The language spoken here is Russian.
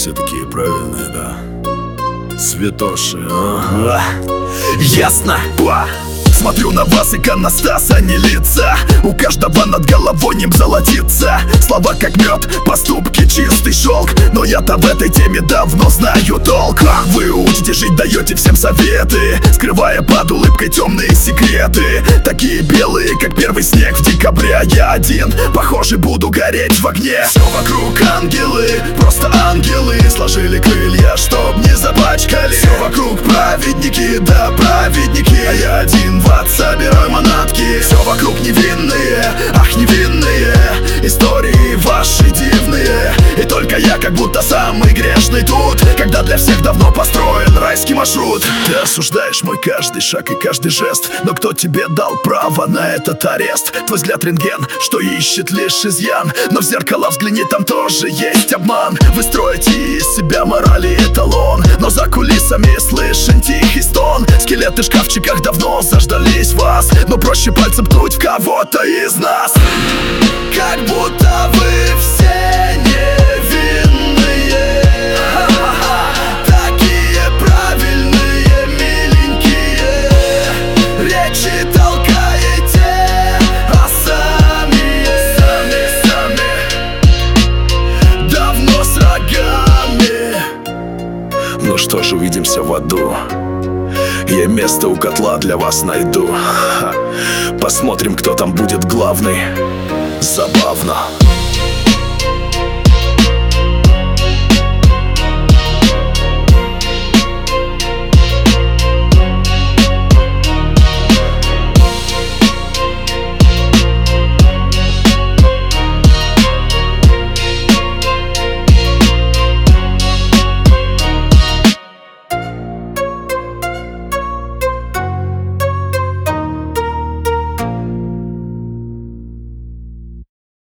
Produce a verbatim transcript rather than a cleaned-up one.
все такие правильные, да? Святоши, ага. Ясно? Ба! Смотрю на вас, иконостас, а не лица. У каждого над головой ним золотится. Слова как мед, поступки чистый шелк. Но я-то в этой теме давно знаю толк. Вы учите жить, даете всем советы, скрывая под улыбкой темные секреты. Такие белые, как первый снег в декабре. А я один, похоже, буду гореть в огне. Все вокруг ангелы, просто ангелы. Сложили крылья, чтоб не запачкали. Все вокруг праведники, да праведники. А я один в ад собираю манатки. Все вокруг невинные, ах невинные истории ваши дивные. И только я как будто самый грешный тут, когда для всех давно построен райский маршрут. Ты осуждаешь мой каждый шаг и каждый жест, но кто тебе дал право на этот арест? Твой взгляд рентген, что ищет лишь изъян. Но в зеркало взгляни, там тоже есть обман. Вы строите из себя мораль и эталон, но за кулисами слышен тихий стон. Скелеты в шкафчиках давно заждались вас, но проще пальцем ткнуть в кого-то из нас. Как будто вы все невинные, такие правильные, миленькие. Речи толкаете, а сами, сами, сами давно с рогами. Ну что ж, увидимся в аду. Я место у котла для вас найду. Ха. Посмотрим, кто там будет главный. Забавно.